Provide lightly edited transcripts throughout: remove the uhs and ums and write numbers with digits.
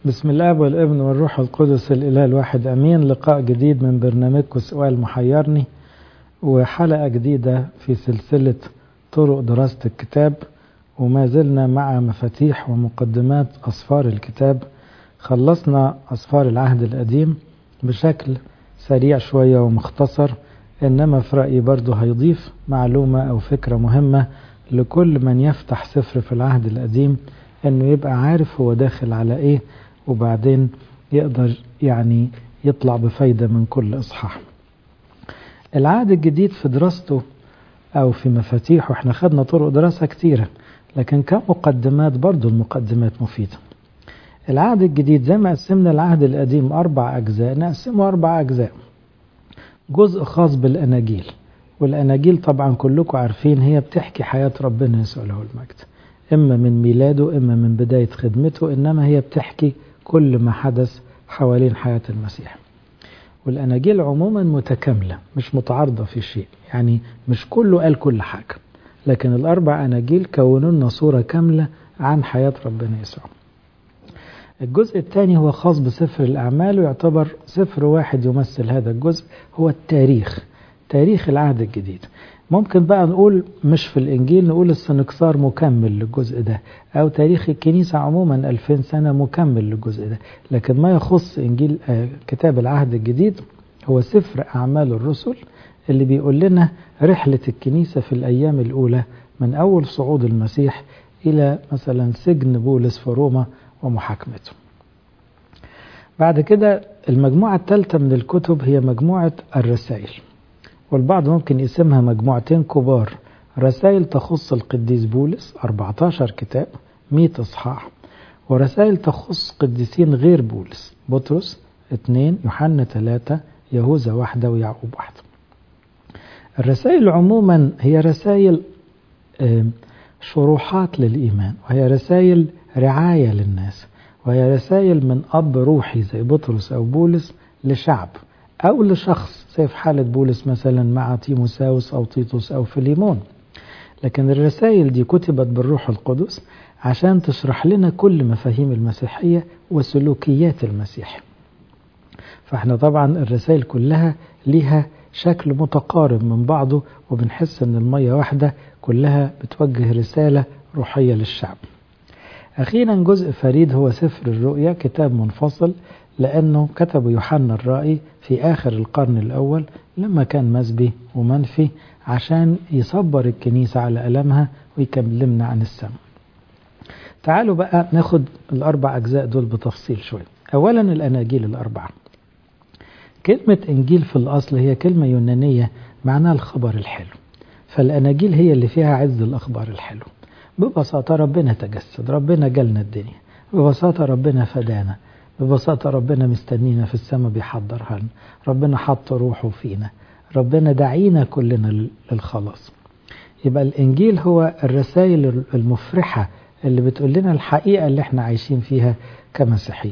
بسم الله والابن والروح القدس الإله الواحد أمين. لقاء جديد من برنامجكم سؤال محيرني، وحلقة جديدة في سلسلة طرق دراسة الكتاب، وما زلنا مع مفاتيح ومقدمات أسفار الكتاب. خلصنا أسفار العهد القديم بشكل سريع شوية ومختصر، إنما في رأيي برضو هيضيف معلومة أو فكرة مهمة لكل من يفتح سفر في العهد القديم، إنه يبقى عارف هو داخل على إيه، وبعدين يقدر يعني يطلع بفايدة من كل إصحاح. العهد الجديد في دراسته أو في مفاتيحه احنا خدنا طرق دراسة كتيرة، لكن كمقدمات برضو المقدمات مفيدة. العهد الجديد زي ما قسمنا العهد القديم 4 أجزاء، نقسمه 4 أجزاء. جزء خاص بالأناجيل، والأناجيل طبعا كلكم عارفين هي بتحكي حياة ربنا يسوع له المجد، إما من ميلاده إما من بداية خدمته، إنما هي بتحكي كل ما حدث حوالين حياة المسيح. والأناجيل عموما متكاملة مش متعارضة في شيء، يعني مش كله قال كل حاجة، لكن ال4 أناجيل كونوا لنا صورة كاملة عن حياة ربنا يسوع. الجزء الثاني هو خاص بسفر الأعمال، ويعتبر سفر واحد يمثل هذا الجزء، هو التاريخ، تاريخ العهد الجديد. ممكن بقى نقول مش في الإنجيل، نقول السنكسار مكمل للجزء ده، أو تاريخ الكنيسة عموما 2000 سنة مكمل للجزء ده. لكن ما يخص إنجيل كتاب العهد الجديد هو سفر أعمال الرسل، اللي بيقول لنا رحلة الكنيسة في الأيام الأولى من أول صعود المسيح إلى مثلا سجن بولس في روما ومحاكمته. بعد كده المجموعة الثالثة من الكتب هي مجموعة الرسائل، والبعض ممكن يسمها مجموعتين كبار. رسائل تخص القديس بولس 14 كتاب 100 إصحاح، ورسائل تخص قديسين غير بولس، بطرس 2، يوحنا 3، يهوذا 1 ويعقوب 1. الرسائل عموما هي رسائل شروحات للإيمان، وهي رسائل رعاية للناس، وهي رسائل من أب روحي زي بطرس أو بولس لشعب أو لشخص، زي في حالة بولس مثلا مع تيموساوس أو تيتوس أو فيليمون. لكن الرسائل دي كتبت بالروح القدس عشان تشرح لنا كل مفاهيم المسيحية وسلوكيات المسيح. فاحنا طبعا الرسائل كلها ليها شكل متقارب من بعضه، وبنحس ان المية واحدة كلها بتوجه رسالة روحية للشعب. أخيرا جزء فريد هو سفر الرؤيا، كتاب منفصل لأنه كتبه يوحنا الرائي في آخر القرن الأول لما كان مسبي ومنفي، عشان يصبر الكنيسة على ألمها ويكلمنا عن السماء. تعالوا بقى ناخد ال4 أجزاء دول بتفصيل شوي. أولا الأناجيل ال4. كلمة إنجيل في الأصل هي كلمة يونانية معناها الخبر الحلو، فالأناجيل هي اللي فيها عز الأخبار الحلو. ببساطة ربنا تجسد، ربنا جالنا الدنيا، ببساطة ربنا فدانا، ببساطة ربنا مستنينا في السماء بيحضرها لنا، ربنا حط روحه فينا، ربنا دعينا كلنا للخلاص. يبقى الإنجيل هو الرسائل المفرحة اللي بتقول لنا الحقيقة اللي احنا عايشين فيها كمسيحيين.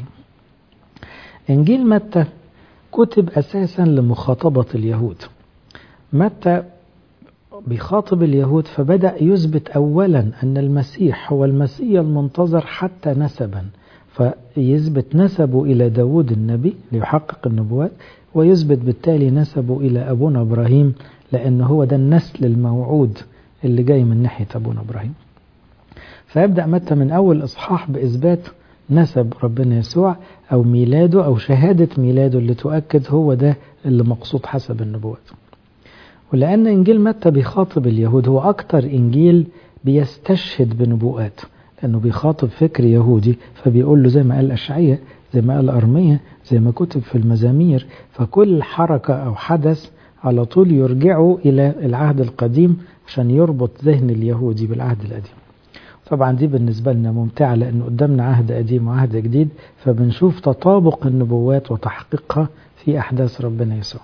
إنجيل متى كتب أساسا لمخاطبة اليهود. متى بيخاطب اليهود، فبدأ يثبت أولا أن المسيح هو المسيح المنتظر حتى نسبا، فيثبت نسبه إلى داود النبي ليحقق النبوات، ويثبت بالتالي نسبه إلى أبونا إبراهيم لأنه هو ده النسل الموعود اللي جاي من ناحية أبونا إبراهيم. فيبدأ متى من أول إصحاح بإثبات نسب ربنا يسوع أو ميلاده أو شهادة ميلاده اللي تؤكد هو ده اللي مقصود حسب النبوات. ولأن إنجيل متى بيخاطب اليهود، هو أكتر إنجيل بيستشهد بنبوءات، لأنه بيخاطب فكر يهودي، فبيقول له زي ما قال أشعية، زي ما قال أرمية، زي ما كتب في المزامير. فكل حركة أو حدث على طول يرجعوا إلى العهد القديم عشان يربط ذهن اليهودي بالعهد القديم. طبعا دي بالنسبة لنا ممتعة، لأن قدامنا عهد قديم وعهد جديد، فبنشوف تطابق النبوات وتحقيقها في أحداث ربنا يسوع.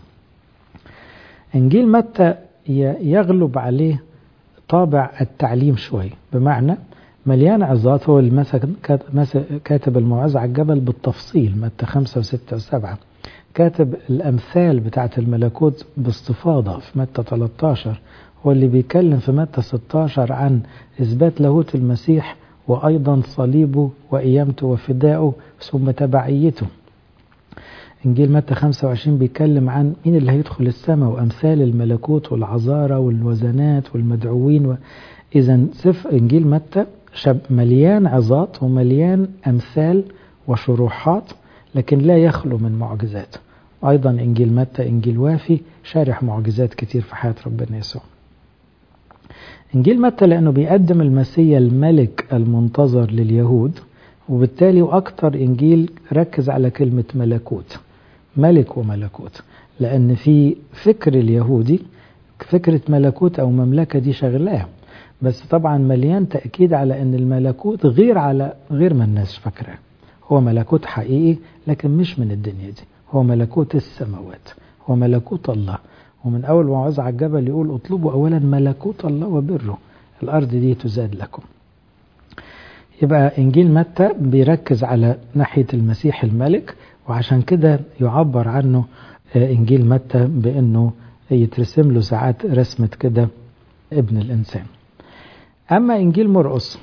إنجيل متى يغلب عليه طابع التعليم شوي، بمعنى مليان عظات. هو اللي كاتب الموعظة على الجبل بالتفصيل، متى 5 و6 و7. كاتب الأمثال بتاعة الملكوت باستفاضة في متى 13. هو اللي بيتكلم في متى 16 عن إثبات لاهوت المسيح وأيضا صليبه وقيامته وفدائه ثم تبعيته. إنجيل متى 25 بيتكلم عن مين اللي هيدخل السماء وأمثال الملكوت والعذارى والوزنات والمدعوين إذا إنجيل متى مليان عظات ومليان أمثال وشروحات، لكن لا يخلو من معجزات. أيضا إنجيل متى إنجيل وافي شارح معجزات كتير في حياة ربنا يسوع. إنجيل متى لأنه بيقدم المسيح الملك المنتظر لليهود، وبالتالي وأكتر إنجيل ركز على كلمة ملكوت، ملك وملكوت، لأن في فكر اليهودي فكرة ملكوت أو مملكة دي شغلاه، بس طبعا مليان تأكيد على أن الملكوت غير ما الناس فاكراه. هو ملكوت حقيقي لكن مش من الدنيا دي، هو ملكوت السماوات، هو ملكوت الله. ومن أول موعظة على الجبل يقول اطلبوا أولا ملكوت الله وبره، الأرض دي تزاد لكم. يبقى إنجيل متى بيركز على ناحية المسيح الملك، وعشان كده يعبر عنه إنجيل متى بأنه يترسم له ساعات رسمة كده ابن الإنسان. أما إنجيل مرقس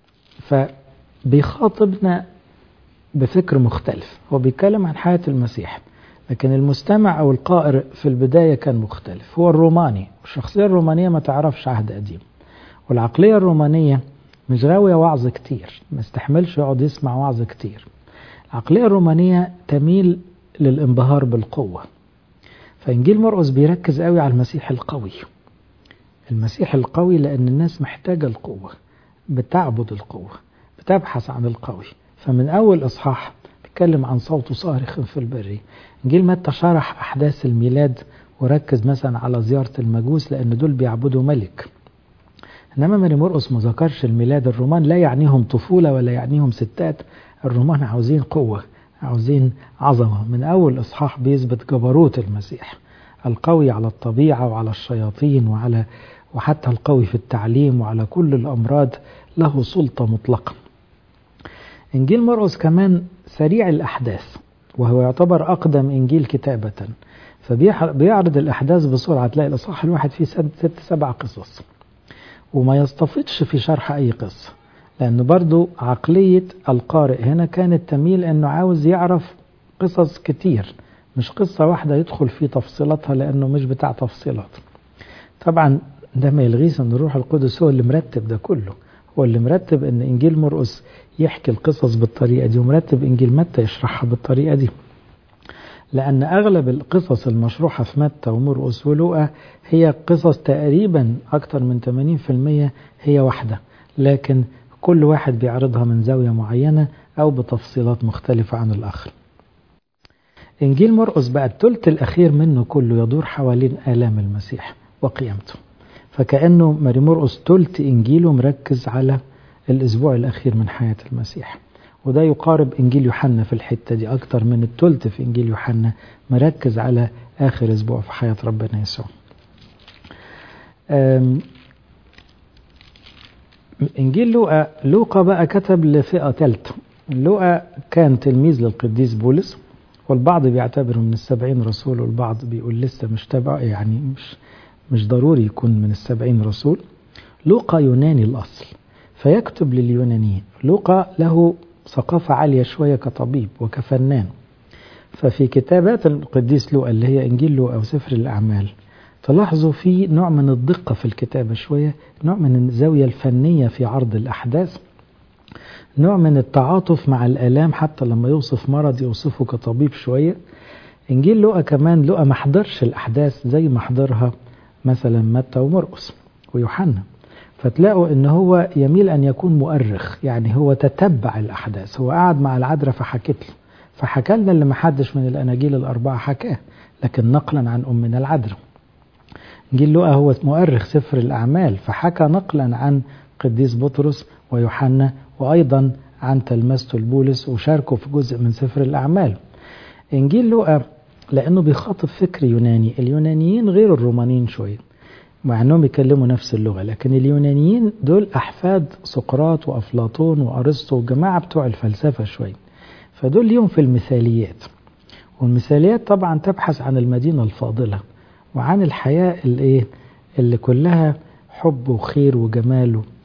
فبيخاطبنا بفكر مختلف، هو بيتكلم عن حياة المسيح، لكن المستمع أو القائر في البداية كان مختلف. هو الروماني، والشخصية الرومانية ما تعرفش عهد قديم، والعقلية الرومانية مش غاوية وعظ كتير، ما استحملش يقعد يسمع وعظ كتير. العقلية الرومانية تميل للانبهار بالقوة، فإنجيل مرقس بيركز قوي على المسيح القوي. المسيح القوي لأن الناس محتاجة القوة، بتعبد القوة، بتبحث عن القوي. فمن أول إصحاح بيتكلم عن صوت صارخ في البرية. إنجيل متى شرح أحداث الميلاد وركز مثلا على زيارة المجوس لأن دول بيعبدوا ملك. إنما ماري مرقس ما ذكرش الميلاد. الرومان لا يعنيهم طفولة ولا يعنيهم ستات، الرومان عاوزين قوة، عاوزين عظمة. من أول إصحاح بيثبت جبروت المسيح القوي على الطبيعة وعلى الشياطين وحتى القوي في التعليم وعلى كل الأمراض، له سلطة مطلقة. إنجيل مرقس كمان سريع الأحداث، وهو يعتبر أقدم إنجيل كتابة، فبيعرض الأحداث بسرعة. تلاقي الإصحاح الواحد فيه 6-7 قصص، وما يستفيدش في شرح أي قصة، لأنه برضو عقلية القارئ هنا كانت تميل أنه عاوز يعرف قصص كتير، مش قصة واحدة يدخل في تفصيلاتها لأنه مش بتاع تفصيلات. طبعا ده ما يلغيش أن الروح القدس هو اللي مرتب ده كله، هو اللي مرتب أن إنجيل مرقس يحكي القصص بالطريقة دي، ومرتب إنجيل متى يشرحها بالطريقة دي، لأن أغلب القصص المشروحة في متى ومرقس ولوقا هي قصص تقريبا أكتر من 80% هي واحدة، لكن كل واحد بيعرضها من زاوية معينة أو بتفصيلات مختلفة عن الآخر. إنجيل مرقس بقى الثلث الأخير منه كله يدور حوالين آلام المسيح وقيامته، فكأنه ماري مرقس ثلث إنجيله مركز على الأسبوع الأخير من حياة المسيح، وده يقارب إنجيل يوحنا في الحتة دي أكتر من الثلث في إنجيل يوحنا مركز على آخر أسبوع في حياة ربنا يسوع. إنجيل لوقا بقى كتب لفئة ثالثة. لوقا كان تلميذ للقديس بولس، والبعض بيعتبره من 70 رسول، والبعض بيقول لسه مش تبع، يعني مش ضروري يكون من 70 رسول. لوقا يوناني الأصل فيكتب لليونانيين. لوقا له ثقافة عالية شوية كطبيب وكفنان، ففي كتابات القديس لوقا اللي هي إنجيل لوقا وسفر الأعمال تلاحظوا في نوع من الدقة في الكتابة شوية، نوع من الزاوية الفنية في عرض الأحداث، نوع من التعاطف مع الآلام، حتى لما يوصف مرض يوصفه كطبيب شوية. إنجيل لوقا كمان لوقا ما حضرش الأحداث زي ما حضرها مثلا متى ومرقس ويوحنا، فتلاقوا إن هو يميل أن يكون مؤرخ، يعني هو تتبع الأحداث، هو قاعد مع العذراء فحكى لنا اللي ما حدش من الأناجيل الأربعة حكاه، لكن نقلا عن أمنا العذراء. إنجيل لوقا هو مؤرخ سفر الأعمال، فحكى نقلا عن قديس بطرس ويوحنا، وأيضا عن تلمذته لبولس، وشاركوا في جزء من سفر الأعمال. إنجيل لوقا لأنه بيخاطب فكر يوناني، اليونانيين غير الرومانيين شوية مع أنهم يكلموا نفس اللغة، لكن اليونانيين دول أحفاد سقراط وأفلاطون وأرسطو وجماعة بتوع الفلسفة شوية، فدول ليهم في المثاليات، والمثاليات طبعا تبحث عن المدينة الفاضلة وعن الحياة اللي كلها حب وخير وجمال.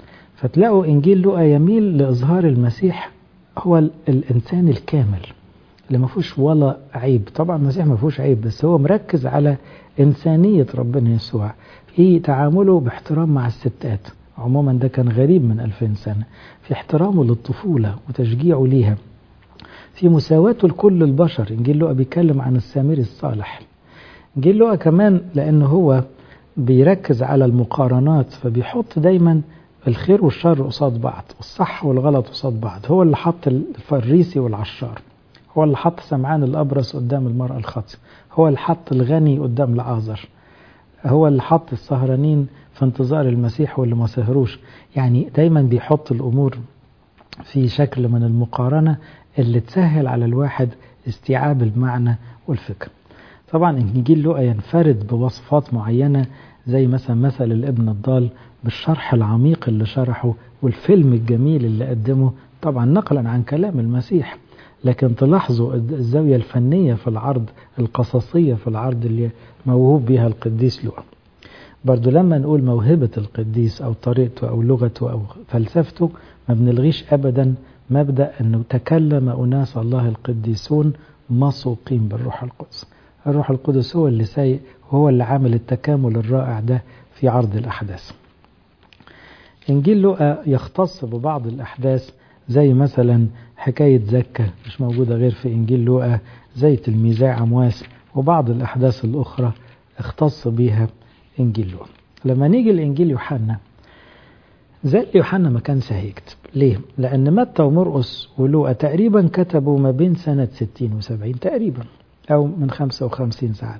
فتلاقوا إنجيل لوقا يميل لإظهار المسيح هو الإنسان الكامل اللي ما فيهوش ولا عيب. طبعا المسيح ما فيهوش عيب، بس هو مركز على إنسانية ربنا يسوع في تعامله باحترام مع الستات. عموما ده كان غريب من 2000 سنة، في احترامه للطفولة وتشجيعه ليها، في مساواته لكل البشر. إنجيل لوقا بيتكلم عن السامري الصالح. إنجيل لوقا كمان لأنه هو بيركز على المقارنات، فبيحط دايما الخير والشر قصاد بعض، الصح والغلط قصاد بعض. هو اللي حط الفريسي والعشار، هو اللي حط سمعان الأبرص قدام المرأة الخاطئة، هو اللي حط الغني قدام العازر، هو اللي حط السهرانين في انتظار المسيح واللي ما سهروش. يعني دايما بيحط الأمور في شكل من المقارنة اللي تسهل على الواحد استيعاب المعنى والفكر. طبعا إنجيل لوقا ينفرد بوصفات معينة، زي مثل الابن الضال بالشرح العميق اللي شرحه والفيلم الجميل اللي قدمه، طبعا نقلا عن كلام المسيح، لكن تلاحظوا الزاوية الفنية في العرض، القصصية في العرض اللي موهوب بها القديس لوقا. برضو لما نقول موهبة القديس أو طريقته أو لغته أو فلسفته، ما بنلغيش أبدا مبدأ أنه تكلم أناس الله القديسون مسوقين بالروح القدس. الروح القدس هو اللي سايق، وهو اللي عامل التكامل الرائع ده في عرض الأحداث. إنجيل لوقا يختص ببعض الأحداث، زي مثلا حكاية زكا مش موجودة غير في إنجيل لوقا، زي تلميذي عمواس، وبعض الأحداث الأخرى اختص بها إنجيل لوقا. لما نيجي لإنجيل يوحنا، زي يوحنا ما كانش هيكتب. ليه؟ لأن متى ومرقس ولوقا تقريبا كتبوا ما بين سنة 60 و70 تقريبا، أو من 55 ساعة.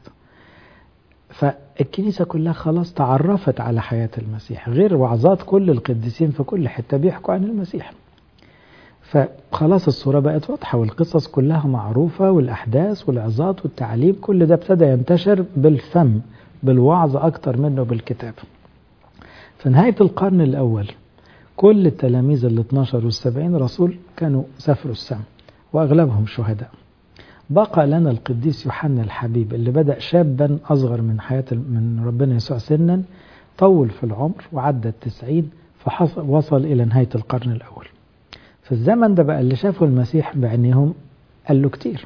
فالكنيسة كلها خلاص تعرفت على حياة المسيح، غير وعظات كل القديسين في كل حتة بيحكوا عن المسيح. فخلاص الصورة بقت واضحة، والقصص كلها معروفة، والأحداث والعظات والتعليم كل ده ابتدى ينتشر بالفم، بالوعظ أكتر منه بالكتاب. في نهاية القرن الأول كل التلاميذ 12 و70 رسول كانوا سافروا السماء، وأغلبهم شهداء. بقى لنا القديس يوحنا الحبيب اللي بدأ شابا أصغر من ربنا يسوع سنا، طول في العمر وعدى 90، فوصل إلى نهاية القرن الأول. في الزمن ده بقى اللي شافوا المسيح بعينيهم قالوا كتير،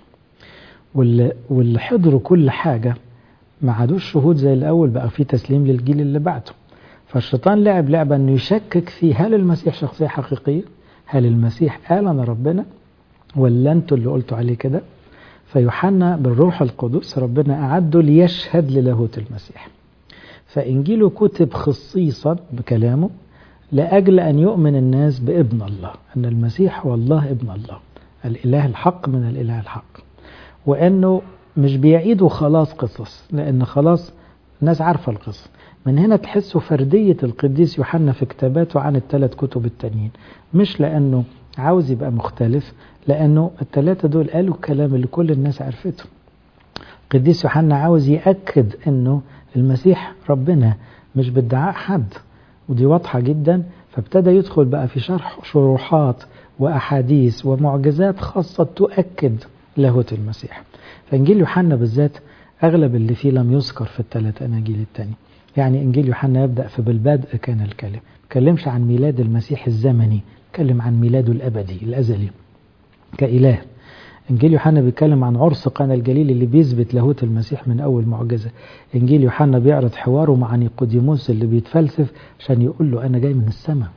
واللي حضروا كل حاجة ما عادوش شهود زي الأول، بقى في تسليم للجيل اللي بعده. فالشيطان لعب لعبة أنه يشكك في هل المسيح شخصية حقيقية، هل المسيح قال أنا ربنا ولا أنتوا اللي قلتوا عليه كده. فيوحنا بالروح القدس ربنا أعده ليشهد للاهوت المسيح، فإنجيله كتب خصيصا بكلامه لأجل أن يؤمن الناس بابن الله، أن المسيح هو الله ابن الله، الإله الحق من الإله الحق، وأنه مش بيعيدوا خلاص قصص، لأن خلاص الناس عارفة القصة. من هنا تحسوا فردية القديس يوحنا في كتاباته عن الثلاث كتب التانيين، مش لأنه عاوز يبقى مختلف، لأنه الثلاثة دول قالوا الكلام اللي كل الناس عرفته. القديس يوحنا عاوز يأكد أنه المسيح ربنا مش بادعاء حد، ودي واضحة جدا. فابتدى يدخل بقى في شرح شروحات وأحاديث ومعجزات خاصة تؤكد لاهوت المسيح. فإنجيل يوحنا بالذات أغلب اللي فيه لم يذكر في الثلاث أناجيل التانية. يعني إنجيل يوحنا يبدأ في بالبدء كان الكلمة، ما يتكلمش عن ميلاد المسيح الزمني، يتكلم عن ميلاده الأبدي الأزلي كإله. إنجيل يوحنا بيتكلم عن عرس قانا الجليل اللي بيثبت لاهوت المسيح من أول معجزة. إنجيل يوحنا بيعرض حواره مع نيقوديموس اللي بيتفلسف عشان يقول له أنا جاي من السماء،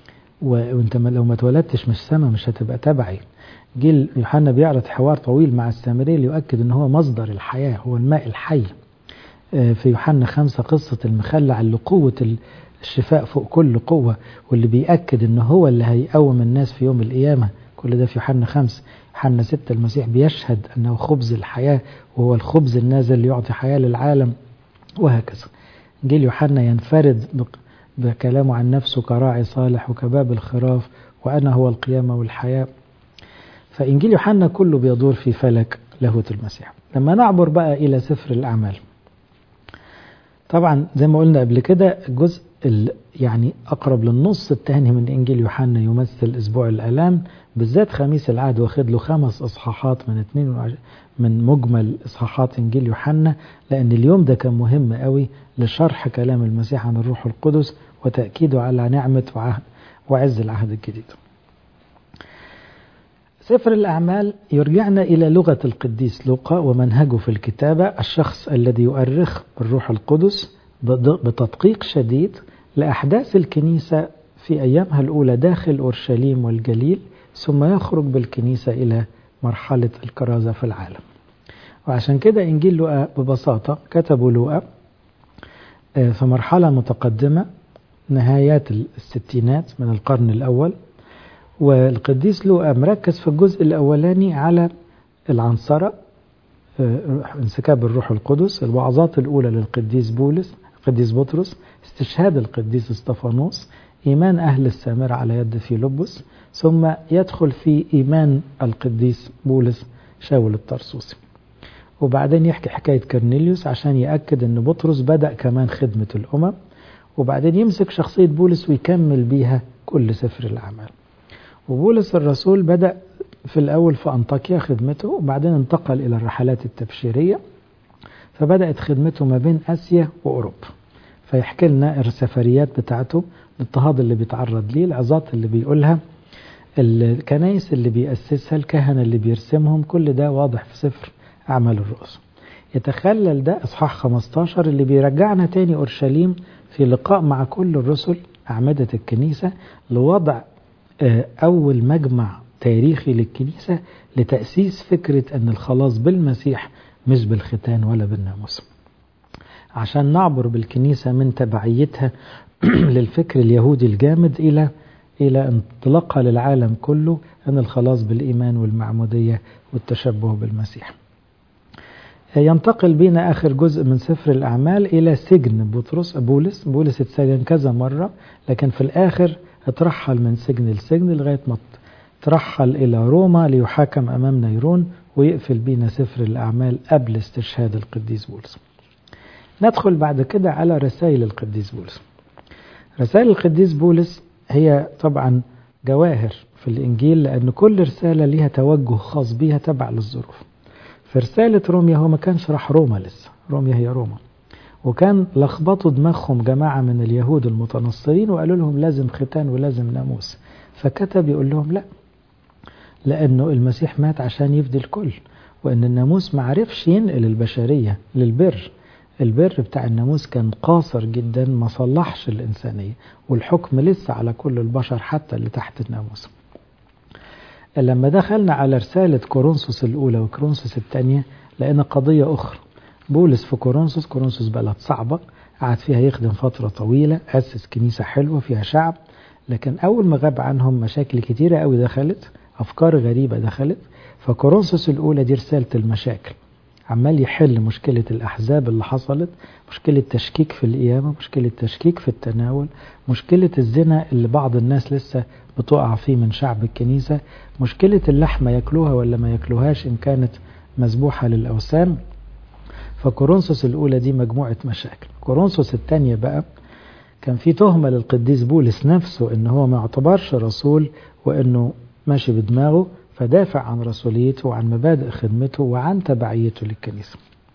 وانت لو ما اتولدتش مش سماء مش هتبقى تبعي. إنجيل يوحنا بيعرض حوار طويل مع السامري اللي يؤكد أنه هو مصدر الحياة، هو الماء الحي. في يوحنا 5 قصة المخلع اللي قوة الشفاء فوق كل قوة، واللي بيأكد أنه هو اللي هيقوم الناس في يوم القيامة. كل ده في يوحنا 5. يوحنا 6 المسيح بيشهد أنه خبز الحياة، وهو الخبز النازل ليعطي حياة للعالم، وهكذا. إنجيل يوحنا ينفرد بكلامه عن نفسه كراعي صالح وكباب الخراف، وأنا هو القيامة والحياة. فإنجيل يوحنا كله بيدور في فلك لاهوت المسيح. لما نعبر بقى إلى سفر الأعمال، طبعا زي ما قلنا قبل كده الجزء يعني أقرب للنص الثاني من إنجيل يوحنا يمثل أسبوع الآلام، بالذات خميس العهد واخد له 5 إصحاحات من مجمل إصحاحات إنجيل يوحنا، لأن اليوم ده كان مهم قوي لشرح كلام المسيح عن الروح القدس وتأكيده على نعمة وعز العهد الجديد. سفر الأعمال يرجعنا إلى لغة القديس لوقا ومنهجه في الكتابة، الشخص الذي يؤرخ الروح القدس بتدقيق شديد لأحداث الكنيسة في أيامها الأولى داخل أورشليم والجليل، ثم يخرج بالكنيسة إلى مرحلة الكرازة في العالم. وعشان كده إنجيل لوقا ببساطة كتبوا لوقا في مرحلة متقدمة نهايات الستينات من القرن الأول، والقديس لوقا مركز في الجزء الأولاني على العنصرة، انسكاب الروح القدس، الوعظات الأولى للقديس القديس بطرس، استشهاد القديس اسطفانوس، إيمان أهل السامرة على يد فيلبس، ثم يدخل في إيمان القديس بولس شاول الطرسوسي. وبعدين يحكي حكاية كرنيليوس عشان يأكد أن بطرس بدأ كمان خدمة الأمم، وبعدين يمسك شخصية بولس ويكمل بيها كل سفر الأعمال. وبولس الرسول بدأ في الأول في أنطاكيا خدمته، وبعدين انتقل إلى الرحلات التبشيرية، فبدأت خدمته ما بين آسيا وأوروبا. فيحكي لنا السفريات بتاعته، الاضطهاد اللي بيتعرض ليه، العظات اللي بيقولها، الكنائس اللي بيأسسها، الكهنة اللي بيرسمهم، كل ده واضح في سفر أعمال الرؤوس. يتخلل ده إصحاح 15 اللي بيرجعنا تاني أورشليم في لقاء مع كل الرسل أعمدة الكنيسة لوضع أول مجمع تاريخي للكنيسة لتأسيس فكرة أن الخلاص بالمسيح مش بالختان ولا بالناموس، عشان نعبر بالكنيسة من تبعيتها للفكر اليهودي الجامد إلى انطلاقها للعالم كله أن الخلاص بالإيمان والمعمودية والتشبه بالمسيح. ينتقل بنا آخر جزء من سفر الأعمال إلى سجن بولس اتسجن كذا مرة، لكن في الآخر اترحل من سجن لسجن لغاية ما ترحل إلى روما ليحاكم أمام نيرون، ويقفل بينا سفر الأعمال قبل استشهاد القديس بولس. ندخل بعد كده على رسائل القديس بولس. رسائل القديس بولس هي طبعا جواهر في الإنجيل، لأن كل رسالة لها توجه خاص بها تبع للظروف. في رسالة روميا هو ما كانش راح روما لسه، روميا هي روما، وكان لخبطوا دماغهم جماعة من اليهود المتنصرين وقالوا لهم لازم ختان ولازم ناموس، فكتب يقول لهم لا، لأنه المسيح مات عشان يفدي الكل، وأن الناموس ما عرفش ينقل البشرية للبر. البر بتاع الناموس كان قاصر جدا، ما صلحش الإنسانية، والحكم لسه على كل البشر حتى اللي تحت الناموس. لما دخلنا على رسالة كورنثوس الأولى وكورنثوس الثانية لقينا قضية أخرى. بولس في كورنثوس بلد صعبة، قعد فيها يخدم فترة طويلة، أسس كنيسة حلوة فيها شعب، لكن أول ما غاب عنهم مشاكل كتيرة قوي دخلت، أفكار غريبة دخلت. فكورنثوس الأولى دي رسالة المشاكل، عمال يحل مشكلة الأحزاب اللي حصلت، مشكلة تشكيك في القيامة، مشكلة تشكيك في التناول، مشكلة الزنا اللي بعض الناس لسه بتقع فيه من شعب الكنيسة، مشكلة اللحمة يأكلوها ولا ما يأكلوهاش إن كانت مذبوحة للأوثان. فكورنثوس الأولى دي مجموعة مشاكل. كورنثوس الثانية بقى كان في تهمة للقديس بولس نفسه إنه هو ما اعتبرش رسول وإنه ماشي بدماغه، فدافع عن رسوليته وعن مبادئ خدمته وعن تبعيته للكنيسة.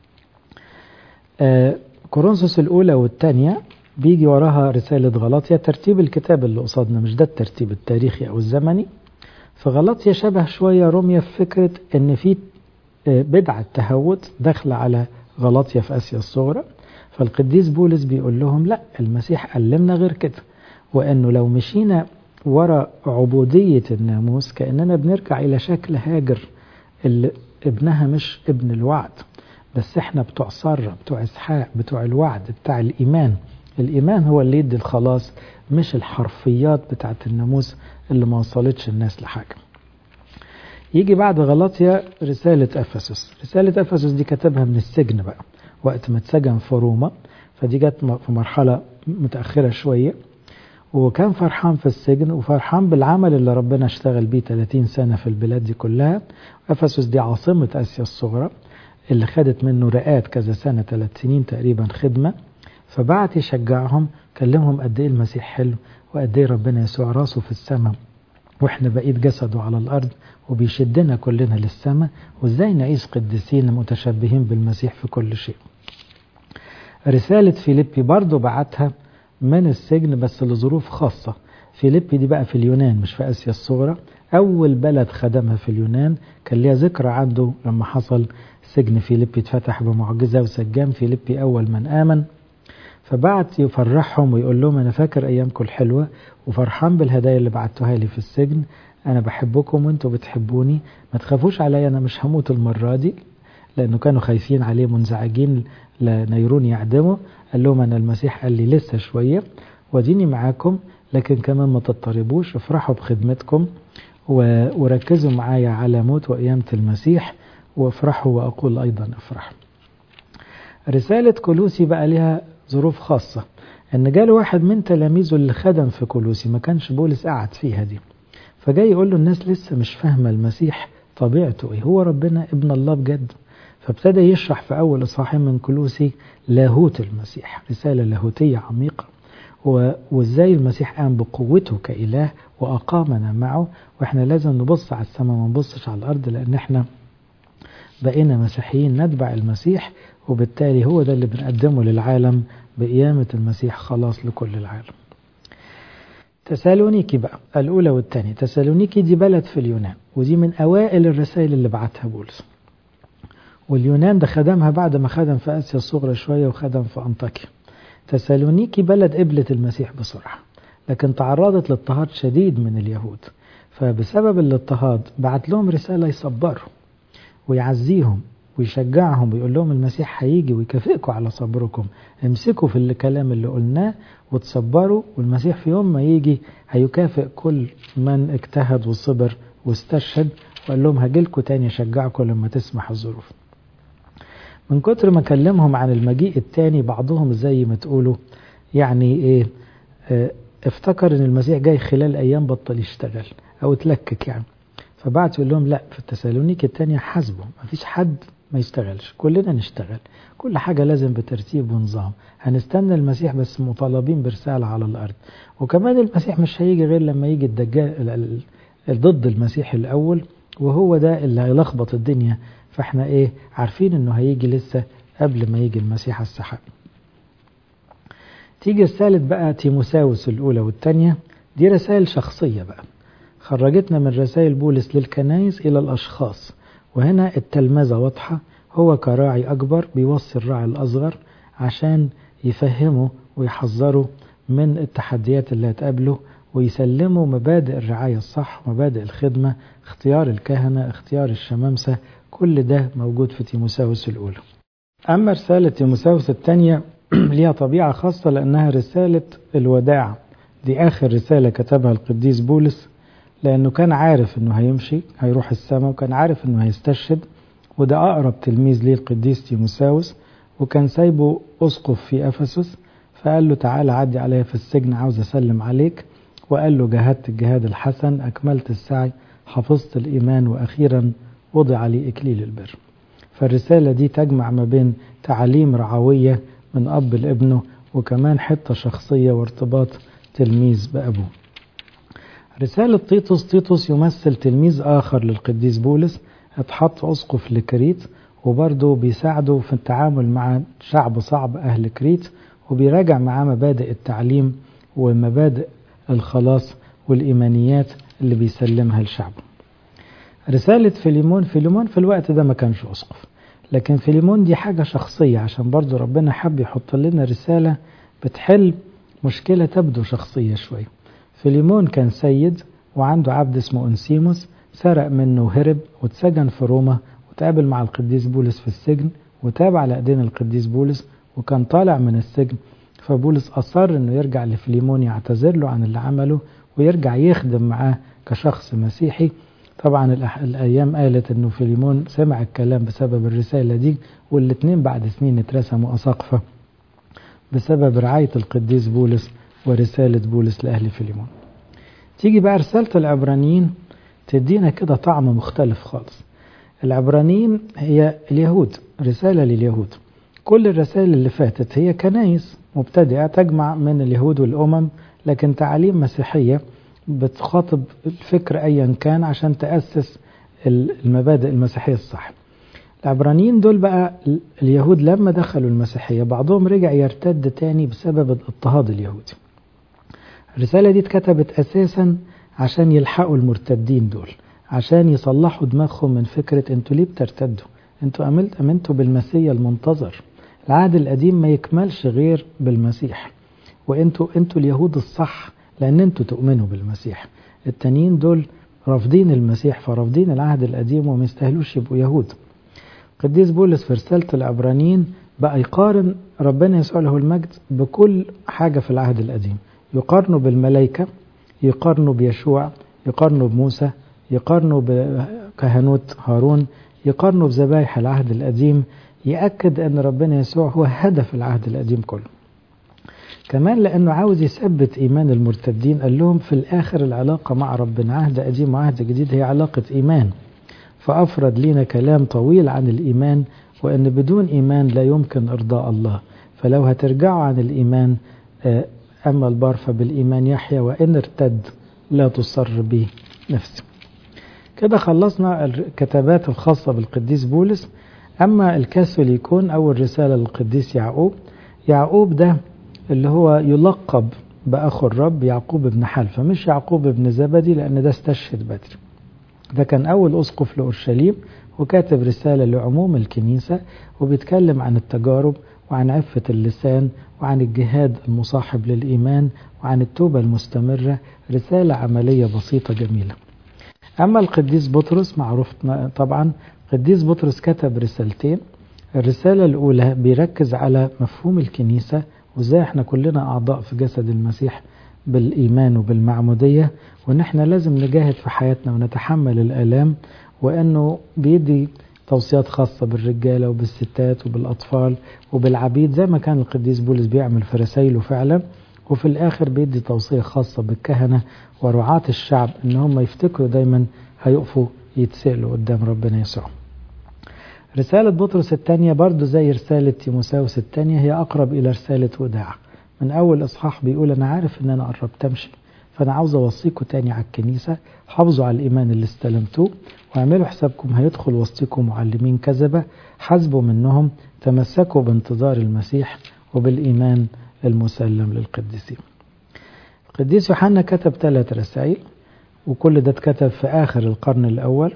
كورنثوس الأولى والثانية بيجي وراها رسالة غلاطيا. ترتيب الكتاب اللي قصادنا مش ده الترتيب التاريخي أو الزمني. فغلاطيا شبه شوية روميا في فكرة إن في بدعة تهود داخلة على غلاطيا في آسيا الصغرى. فالقديس بولس بيقول لهم لا، المسيح علمنا غير كده، وأنه لو مشينا وراء عبودية الناموس كأننا بنرجع إلى شكل هاجر اللي ابنها مش ابن الوعد، بس احنا بتوع سارة، بتوع إسحاق، بتوع الوعد، بتاع الإيمان. الإيمان هو اللي يدي الخلاص، مش الحرفيات بتاعت الناموس اللي ما وصلتش الناس لحاجة. يجي بعد غلاطيا رسالة أفسس. رسالة أفسس دي كتبها من السجن بقى وقت ما اتسجن في روما، فدي جت في مرحلة متأخرة شوية، وكان فرحان في السجن وفرحان بالعمل اللي ربنا اشتغل بيه 30 سنة في البلاد دي كلها. أفسس دي عاصمة آسيا الصغرى اللي خدت منه رئات كذا سنة، 3 سنين تقريبا خدمة. فبعت يشجعهم، كلمهم قد ايه المسيح حلو، وقد ايه ربنا يسوع راسه في السماء واحنا بقيت جسده على الأرض، وبيشدنا كلنا للسماء، وازاي نعيش قديسين متشبهين بالمسيح في كل شيء. رسالة فيليبي برضو بعتها من السجن بس لظروف خاصة. فيليبي دي بقى في اليونان مش في آسيا الصغرى، أول بلد خدمها في اليونان. كان ليها ذكرى عنده لما حصل سجن فيليبي اتفتح بمعجزة وسجان فيليبي أول من آمن. فبعت يفرحهم ويقول لهم أنا فاكر أيامكم الحلوة وفرحان بالهدايا اللي بعتوها لي في السجن، أنا بحبكم وأنتوا بتحبوني، ما تخافوش عليا أنا مش هموت المرة دي، لأنه كانوا خايفين عليه منزعجين لنيرون يعدمه. قال لهم أنا المسيح قال لي لسه شوية وديني معاكم، لكن كمان ما تضطربوش، افرحوا بخدمتكم وركزوا معايا على موت وقيامة المسيح، وافرحوا وأقول أيضا افرحوا. رسالة كولوسي بقى لها ظروف خاصة، ان جاله واحد من تلاميذه اللي خدم في كولوسي ما كانش بولس قعد فيها دي، فجاي يقول له الناس لسه مش فاهمة المسيح طبيعته ايه، هو ربنا ابن الله بجد. فابتدى يشرح في أول إصحاحين من كولوسي لاهوت المسيح، رسالة لاهوتية عميقة، وازاي المسيح قام بقوته كإله وأقامنا معه، واحنا لازم نبص على السماء ما نبصش على الأرض، لأن احنا بقينا مسيحيين نتبع المسيح، وبالتالي هو ده اللي بنقدمه للعالم بقيامة المسيح خلاص لكل العالم. تسالونيكي بقى الأولى والثانية. تسالونيكي دي بلد في اليونان، ودي من أوائل الرسائل اللي بعتها بولس، واليونان ده خدمها بعد ما خدم في آسيا الصغرى شوية وخدم في أنطاكيا. تسالونيكي بلد قبلت المسيح بسرعة، لكن تعرضت لاضطهاد شديد من اليهود، فبسبب الاضطهاد بعت لهم رسالة يصبروا ويعزيهم ويشجعهم ويقول لهم المسيح هيجي ويكافئكم على صبركم، امسكوا في الكلام اللي قلناه وتصبروا، والمسيح في يوم ما يجي هيكافئ كل من اجتهد وصبر واستشهد. وقال لهم هجيلكم تاني اشجعكم لما تسمح الظروف. من كتر ما كلمهم عن المجيء التاني، بعضهم زي ما تقولوا يعني ايه افتكر ان المسيح جاي خلال ايام بطل يشتغل او اتلكك يعني، فبعت يقول لهم لا، في التسالونيك التانية حاسبوا، مفيش حد ما يشتغلش، كلنا نشتغل، كل حاجة لازم بترتيب ونظام، هنستنى المسيح بس مطالبين برسالة على الأرض. وكمان المسيح مش هيجي غير لما يجي الدجال ضد المسيح الأول، وهو ده اللي هيلخبط الدنيا، فاحنا ايه عارفين انه هيجي لسه قبل ما يجي المسيح السحاب. تيجي الثالث بقى تيموساوس الأولى والثانية، دي رسائل شخصية بقى، خرجتنا من رسائل بولس للكنائس إلى الأشخاص، وهنا التلمذة واضحة، هو كراعي أكبر بيوصي الراعي الأصغر عشان يفهمه ويحذره من التحديات اللي هتقابله، ويسلمه مبادئ الرعاية الصح، مبادئ الخدمة، اختيار الكهنة، اختيار الشمامسة، كل ده موجود في تيموساوس الأولى. أما رسالة تيموساوس الثانية ليها طبيعة خاصة، لأنها رسالة الوداع، دي آخر رسالة كتبها القديس بولس، لأنه كان عارف أنه هيمشي هيروح السماء، وكان عارف أنه هيستشهد، وده أقرب تلميذ ليه القديس تيموساوس، وكان سايبه أسقف في أفسس، فقال له تعالى عدي عليا في السجن عاوز أسلم عليك، وقال له جاهدت الجهاد الحسن، أكملت السعي، حفظت الإيمان، وأخيرا وضع لي إكليل البر. فالرسالة دي تجمع ما بين تعاليم رعوية من أب لابنه، وكمان حتة شخصية وارتباط تلميذ بأبوه. رسالة تيتوس يمثل تلميذ آخر للقديس بولس، اتحط أسقف لكريت، وبرضه بيساعده في التعامل مع شعب صعب أهل كريت، وبيراجع معاه مبادئ التعليم ومبادئ الخلاص والإيمانيات اللي بيسلمها الشعب. رسالة فيليمون في الوقت ده ما كانش أسقف، لكن فيليمون دي حاجة شخصية، عشان برضه ربنا حب يحط لنا رسالة بتحل مشكلة تبدو شخصية شوية. فيليمون كان سيد وعنده عبد اسمه أنسيموس، سرق منه وهرب واتسجن في روما، وتقابل مع القديس بولس في السجن وتاب على ايدين القديس بولس، وكان طالع من السجن، فبولس أصر انه يرجع لفيليمون يعتذر له عن اللي عمله ويرجع يخدم معاه كشخص مسيحي. طبعا الأيام قالت انه فيليمون سمع الكلام بسبب الرسالة دي، والاتنين بعد سنين اترسموا أساقفة بسبب رعاية القديس بولس ورسالة بولس لأهل فيليمون. تيجي بقى رسالة العبرانيين تدينا كده طعم مختلف خالص. العبرانيين هي اليهود، رسالة لليهود. كل الرسائل اللي فاتت هي كنايس مبتدئة تجمع من اليهود والأمم، لكن تعاليم مسيحية بتخاطب الفكر أيا كان عشان تأسس المبادئ المسيحية الصح. العبرانيين دول بقى اليهود لما دخلوا المسيحية بعضهم رجع يرتد تاني بسبب الاضطهاد اليهودي. الرسالة دي اتكتبت أساسا عشان يلحقوا المرتدين دول، عشان يصلحوا دماغهم من فكرة انتوا ليه بترتدوا، انتوا أمنتوا بالمسيح المنتظر، العهد القديم ما يكملش غير بالمسيح، وانتوا اليهود الصح لأن انتوا تؤمنوا بالمسيح، التانيين دول رافضين المسيح فرافضين العهد القديم وما يستاهلوش يبقوا يهود. قديس بولس في رسالة العبرانيين بقى يقارن ربنا يسوع له المجد بكل حاجة في العهد القديم، يقارنوا بالملائكة، يقارنوا بيشوع، يقارنوا بموسى، يقارنوا بكهنوت هارون، يقارنوا بذبائح العهد القديم، يأكد أن ربنا يسوع هو هدف العهد القديم كله. كمان لأنه عاوز يثبت إيمان المرتدين قال لهم في الآخر العلاقة مع ربنا عهد قديم وعهد جديد هي علاقة إيمان، فأفرد لنا كلام طويل عن الإيمان وأن بدون إيمان لا يمكن إرضاء الله، فلو هترجعوا عن الإيمان أما البار فبالإيمان يحيى وإن ارتد لا تصر به نفسه. كده خلصنا الكتابات الخاصة بالقديس بولس. أما الكاثوليكون أو الرسالة للقديس يعقوب ده اللي هو يلقب بأخو الرب يعقوب ابن حلفة، مش يعقوب ابن زبدي لأن ده استشهد بدري. ده كان أول أسقف لأورشليم وكاتب رسالة لعموم الكنيسة وبيتكلم عن التجارب وعن عفة اللسان وعن الجهاد المصاحب للإيمان وعن التوبة المستمرة، رسالة عملية بسيطة جميلة. أما القديس بطرس معروف طبعا، قديس بطرس كتب رسالتين. الرسالة الأولى بيركز على مفهوم الكنيسة وإزاي احنا كلنا أعضاء في جسد المسيح بالإيمان وبالمعمودية، وإن احنا لازم نجاهد في حياتنا ونتحمل الآلام، وإنه بيدي توصيات خاصة بالرجالة وبالستات وبالأطفال وبالعبيد زي ما كان القديس بولس بيعمل في رسائله فعلا. وفي الآخر بيدي توصية خاصة بالكهنة ورعاة الشعب إن هم يفتكروا دايما هيقفوا يتسألوا قدام ربنا يسوع. رسالة بطرس الثانية برضو زي رسالة تيموساوس الثانية هي أقرب إلى رسالة وداع. من أول إصحاح بيقول أنا عارف إن أنا قربت أمشي، فأنا عاوز أوصيكم تاني على الكنيسة، حافظوا على الإيمان اللي استلمتوه واعملوا حسابكم هيدخل وسطكم معلمين كذبة، حاسبوا منهم، تمسكوا بانتظار المسيح وبالإيمان المسلم للقديسين. القديس يوحنا كتب 3 رسائل وكل ده اتكتب في آخر القرن الأول.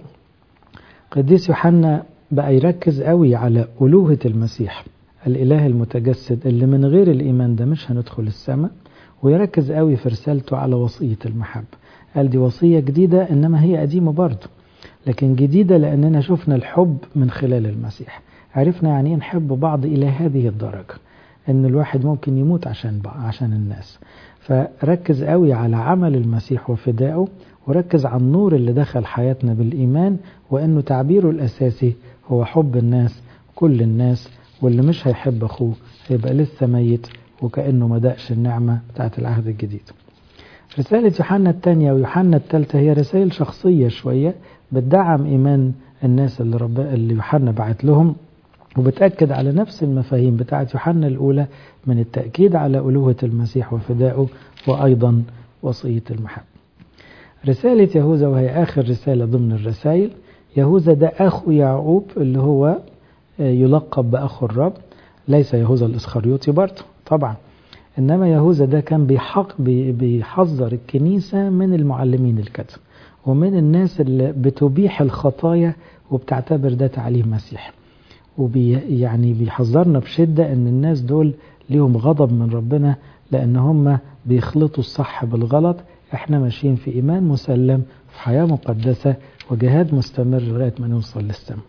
القديس يوحنا بقى يركز قوي على ألوهة المسيح الإله المتجسد اللي من غير الإيمان ده مش هندخل السماء، ويركز قوي في رسالته على وصية المحبة. قال دي وصية جديدة إنما هي قديمة برضه، لكن جديدة لأننا شفنا الحب من خلال المسيح، عرفنا يعني نحب بعض إلى هذه الدرجة إن الواحد ممكن يموت عشان الناس. فركز قوي على عمل المسيح وفدائه، وركز على النور اللي دخل حياتنا بالإيمان، وإنه تعبيره الأساسي هو حب الناس كل الناس، واللي مش هيحب أخوه هيبقى لسه ميت وكأنه ما دقش النعمة بتاعت العهد الجديد. رسالة يوحنا الثانية ويوحنا الثالثة هي رسائل شخصية شوية بتدعم إيمان الناس اللي يوحنا بعت لهم، وبتأكد على نفس المفاهيم بتاعت يوحنا الأولى من التأكيد على ألوهة المسيح وفدائه وأيضا وصية المحبة. رسالة يهوذا وهي آخر رسالة ضمن الرسائل. يهوذا ده أخو يعقوب اللي هو يلقب بأخو الرب، ليس يهوذا الإسخريوطي برضه طبعا، إنما يهوذا ده كان بيحذر الكنيسة من المعلمين الكذب ومن الناس اللي بتبيح الخطايا وبتعتبر ده تعليم مسيح، يعني بيحذرنا بشدة ان الناس دول ليهم غضب من ربنا لان هم بيخلطوا الصح بالغلط. احنا ماشيين في ايمان مسلم في حياة مقدسة وجهاد مستمر لغاية ما نوصل للسماء.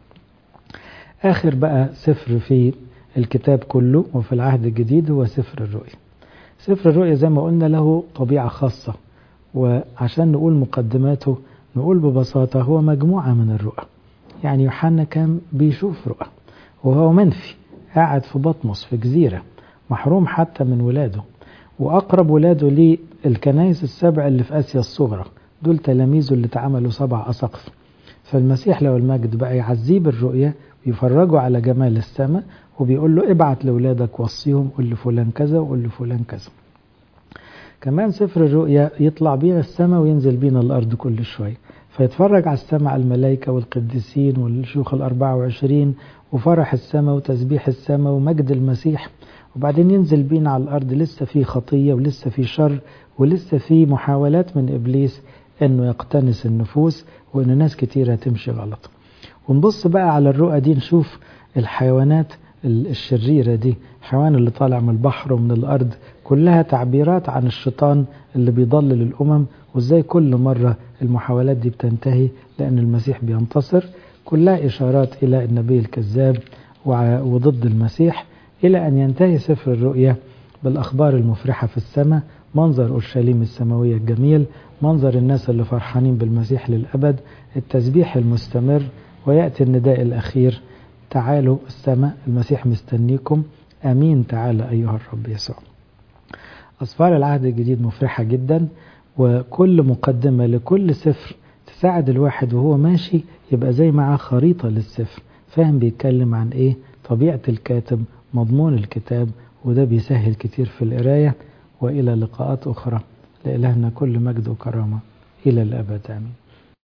اخر بقى سفر في الكتاب كله وفي العهد الجديد هو سفر الرؤيا. سفر الرؤيا زي ما قلنا له طبيعة خاصة، وعشان نقول مقدماته نقول ببساطة هو مجموعة من الرؤى. يعني يوحنا كان بيشوف رؤى وهو منفي قاعد في بطمس في جزيرة محروم حتى من ولاده، وأقرب ولاده ليه الكنائس السبع اللي في آسيا الصغرى، دول تلاميذه اللي اتعملوا 7 أساقفة. فالمسيح له المجد بقى يعزيه بالرؤية ويفرجوا على جمال السماء، وبيقول له ابعت لأولادك وصيهم قل لفلان كذا وقل لفلان كذا. كمان سفر الرؤيا يطلع بينا السماء وينزل بينا الأرض كل شوية، فيتفرج على السماء، على الملائكة والقديسين والشيوخ 24 وفرح السماء وتسبيح السماء ومجد المسيح، وبعدين ينزل بينا على الأرض لسه في خطية ولسه في شر ولسه في محاولات من إبليس أنه يقتنس النفوس وأن ناس كتيرة تمشي غلط. ونبص بقى على الرؤى دي نشوف الحيوانات الشريرة دي، الحيوان اللي طالع من البحر ومن الأرض، كلها تعبيرات عن الشيطان اللي بيضلل الأمم، وإزاي كل مرة المحاولات دي بتنتهي لأن المسيح بينتصر. كلها إشارات إلى النبي الكذاب وضد المسيح، إلى أن ينتهي سفر الرؤيا بالأخبار المفرحة في السماء، منظر أورشليم السماوية الجميل، منظر الناس اللي فرحانين بالمسيح للأبد، التسبيح المستمر، ويأتي النداء الأخير: تعالوا السماء، المسيح مستنيكم، أمين تعالى أيها الرب يسوع. أسفار العهد الجديد مفرحة جدا، وكل مقدمة لكل سفر تساعد الواحد وهو ماشي يبقى زي معاه خريطة للسفر، فاهم بيتكلم عن إيه، طبيعة الكاتب، مضمون الكتاب، وده بيسهل كتير في القراية. وإلى لقاءات أخرى، لإلهنا كل مجد وكرامة إلى الأبد، آمين.